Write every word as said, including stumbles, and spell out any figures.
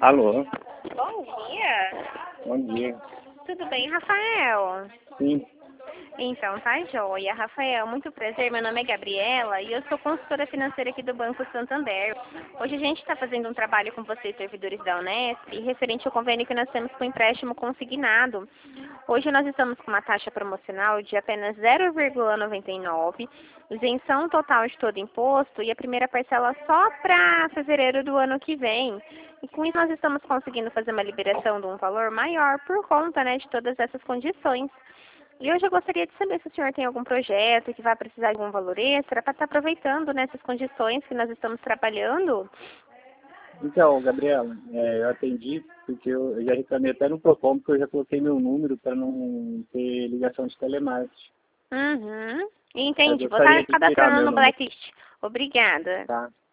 Alô? Bom dia. Bom dia. Tudo bem, Rafael? Sim. Então, tá joia. Rafael, muito prazer. Meu nome é Gabriela e eu sou consultora financeira aqui do Banco Santander. Hoje a gente está fazendo um trabalho com vocês, servidores da Unesp, referente ao convênio que nós temos com o empréstimo consignado. Hoje nós estamos com uma taxa promocional de apenas zero vírgula noventa e nove, isenção total de todo imposto e a primeira parcela só para fevereiro do ano que vem. E com isso nós estamos conseguindo fazer uma liberação de um valor maior por conta, né, de todas essas condições. E hoje eu gostaria de saber se o senhor tem algum projeto que vai precisar de algum valor extra para estar aproveitando nessas condições que nós estamos trabalhando. Então, Gabriela, é, eu atendi porque eu, eu já reclamei até no Procon, porque eu já coloquei meu número para não ter ligação de telemarketing. Uhum. Eu Entendi. Vou gostaria estar de tirar cadastrando meu no número. Blacklist. Obrigada. Tá.